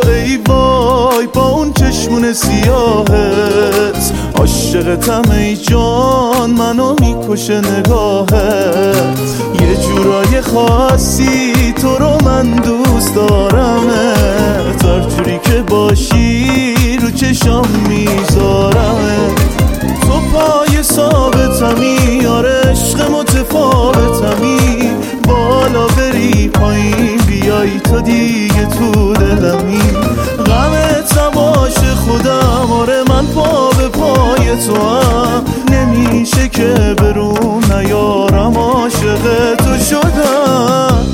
ای وای با اون چشمون سیاهت، عاشقتم ای جان منو میکشه نگاهت. یه جورای خاصی تو رو من دوست دارمت، هر جوری که باشی رو چشام میذارمت. تو پای ثابتمی، آره عشق متفاوتمی، بالا بری پایین بیای تا دیگه تو دلمی. غمت نباشه خودم، آره من پا به پای تو هم، نمیشه که برون نیارم عاشق تو شدم.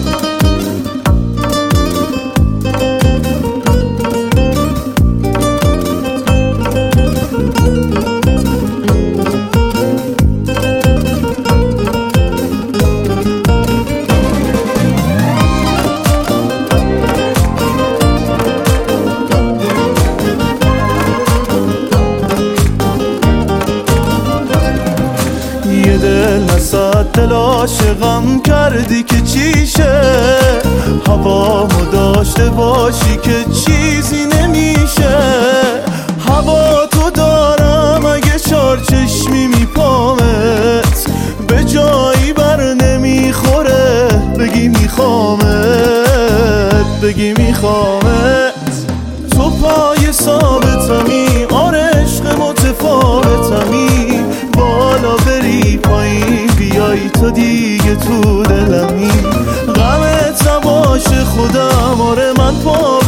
یه دل نصد دل عاشقم کردی که چیشه، هوامو داشته باشی که چیزی نمیشه. هوا تو دارم اگه چار چشمی میپامت، به جایی بر نمیخوره بگی میخوامت، بگی میخوامت. تو پای ثابتمی، آره عشق متفاوتمی، بالا بری پایین بیای تا دیگه تو دلمی. غمت نباشه خودم، آره من پا